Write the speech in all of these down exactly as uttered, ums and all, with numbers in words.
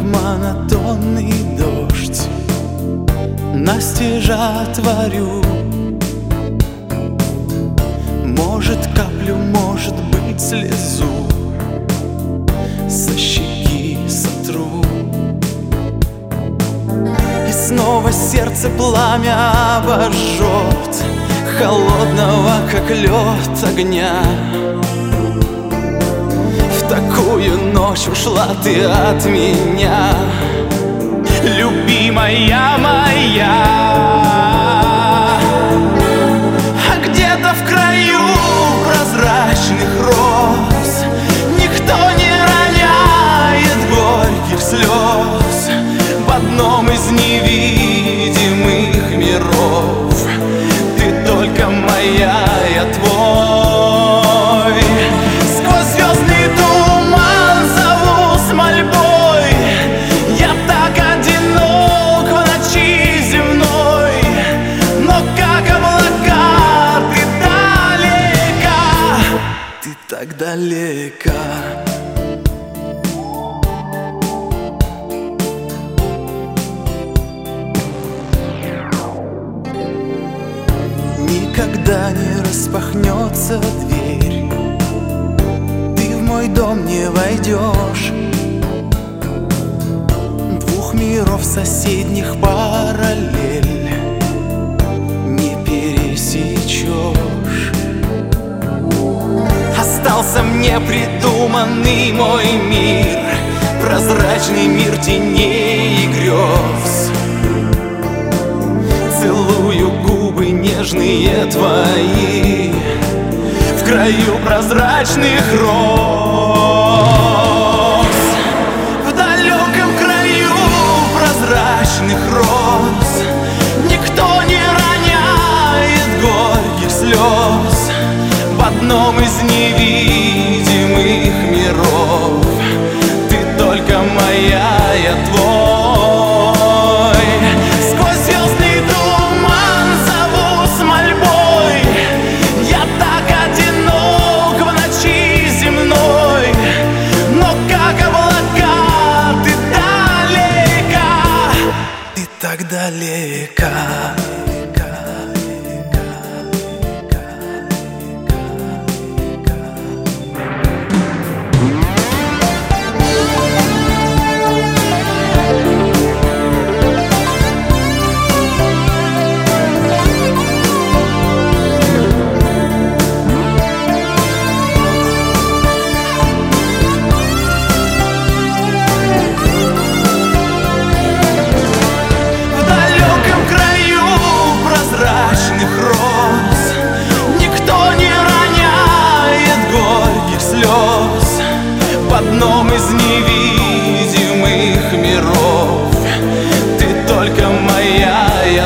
монотонный дождь настежь творю. Может, каплю, может быть, слезу со щеки сотру. И снова сердце пламя обожжет, холодного, как лед, огня. В такую ночь ушла ты от меня, любимая моя. А где-то в краю прозрачных роз никто не роняет горьких слез. В одном из невидимых миров ты только моя, я твой. Сквозь звездный туман зову с мольбой, я так одинок в ночи земной. Но как облака ты далека, ты так далека. Никогда не распахнется дверь, ты в мой дом не войдешь. Двух миров соседних параллель не пересечешь. Остался мне придуманный мой мир, прозрачный мир теней и грез. Целую губы нежные твои в краю прозрачных роз. В далеком краю прозрачных роз никто не роняет горьких слез. В одном из невидимых миров ты только моя, я твой. Сквозь звездный туман зову с мольбой, я так одинок в ночи земной. Но как облака ты далека, ты так далека. В одном из невидимых миров ты только моя, я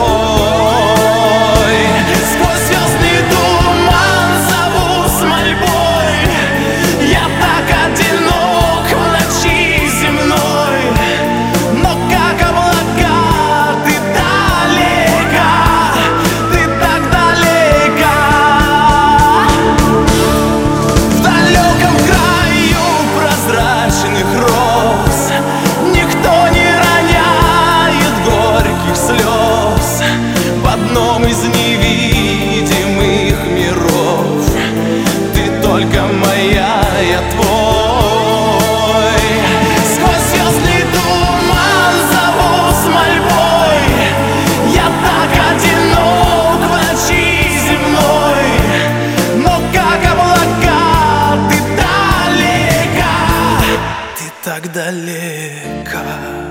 твой. Сквозь звездный туман зову с мольбой, я так одинок в ночи земной. Но как облака ты далека, ты так далека. В далеком краю прозрачных роз никто не роняет горьких слез. В одном из невидимых миров ты только моя, я твой. Сквозь звездный туман зову с мольбой, я так одинок в ночи земной. Но как облака ты далека, ты так далека.